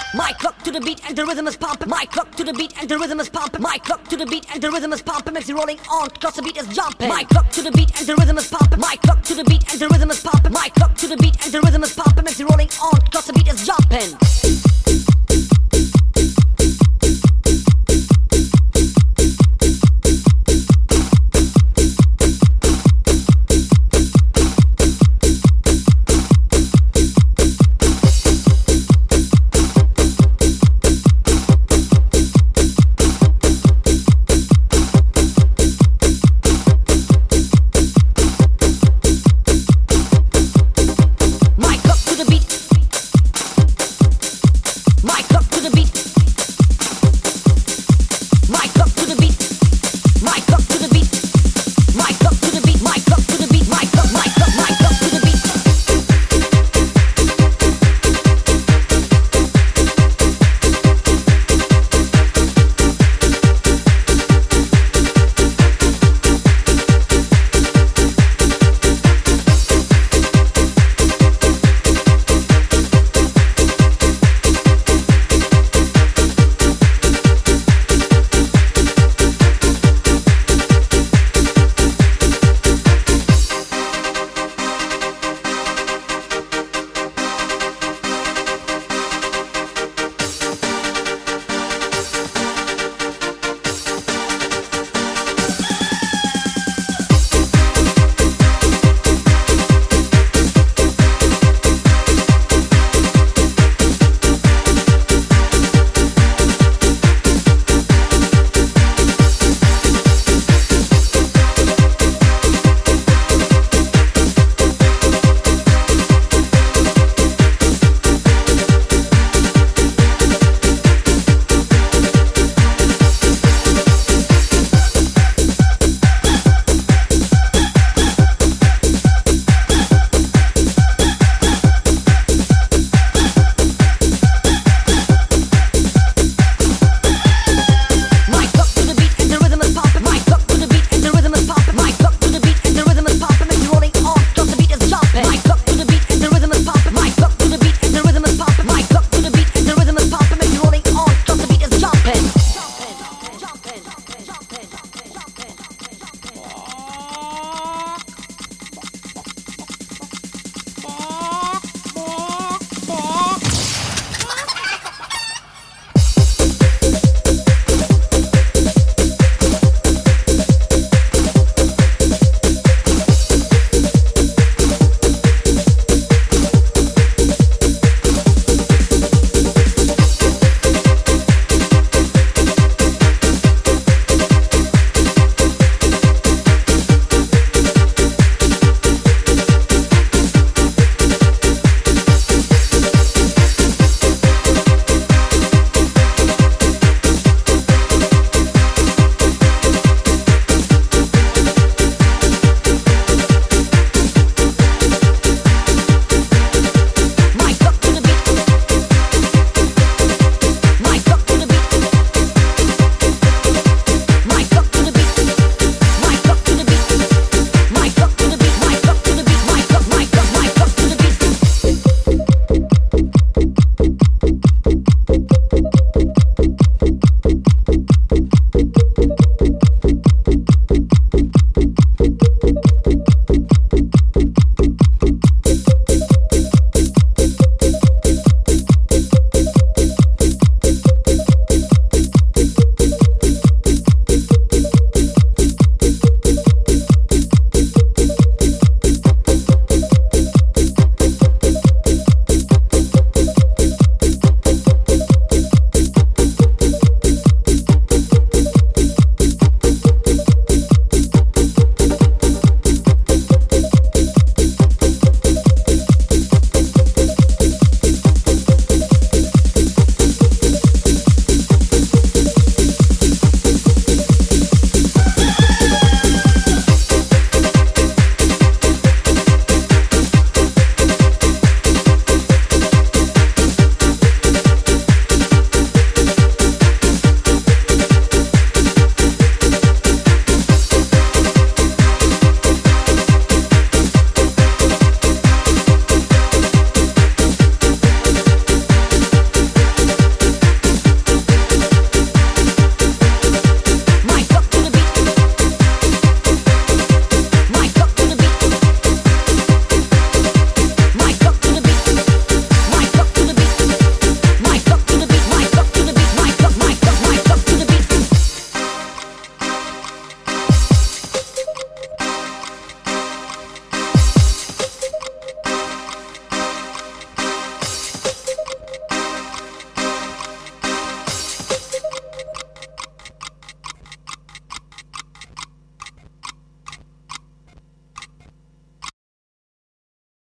My clock to the beat and the rhythm is pumping. My clock to the beat and the rhythm is pumping. My clock to the beat and the rhythm is pumping. Makes you rolling on, cause the beat is jumping. My clock to the beat and the rhythm is pumping. My clock to the beat and the rhythm is pumping. My clock to the beat and the rhythm is pumping. Makes you rolling on, cause the beat is jumping.